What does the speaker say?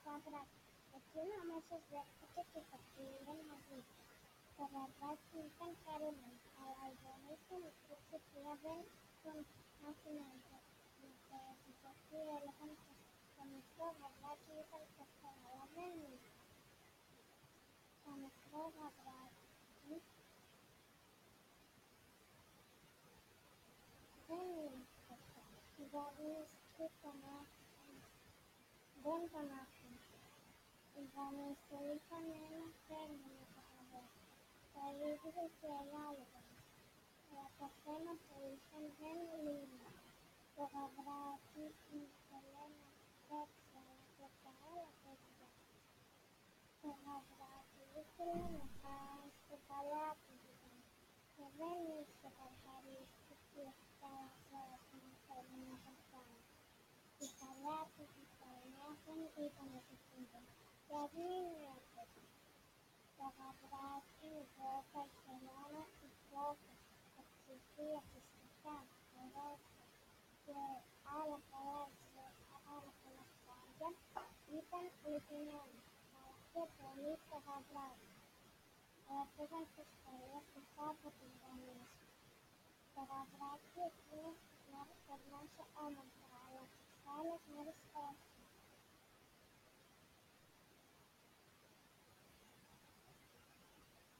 γαβράκι. Εκείνο αμέσως δέχτηκε και το πήρε μαζί του. Το γαβράκι ήταν χαρούμενο, αλλά οι γονείς του μικρού Ξυπνία δεν τον άφηναν να παίζει, γιατί έλεγαν πως το μικρό γαβράκι ήταν φτωχό, αλλά δεν ήταν. Το μικρό γαβράκι δεν είναι φτωχό. Οι γονείς του δεν τον άφηναν. Οι γονείς του είχαν ένα θέμα με το γαβράκι, το ίδιο και οι άλλοι γονείς, αλλά το θέμα που είχαν δεν λύνονταν. Το γαβράκι ήθελε να παίξει, αλλά και τα άλλα παιδιά. Το γαβράκι ήθελε να πάει στην παλιά του γειτονιά και δεν είχε παρχαρίσει τα λαθρέα που ήθελε να το κάνει. Η παλιά του γειτονιά δεν ήταν επικίνδυνη και ας μην έπαιζε. Το γαβράκι γρότα, χελώνα, υπόκο, οξυγεία, φυστικά, ρόφα και άλλα πολλά ψάρια ήταν λυπημένο, αλλά πιο πολύ το γαβράκι. Έφευγαν στο σχολείο μπροστά από τους γονείς του. Το γαβράκι εκείνες τις μέρες περνούσε όμορφα, αλλά τις άλλες μέρες όχι.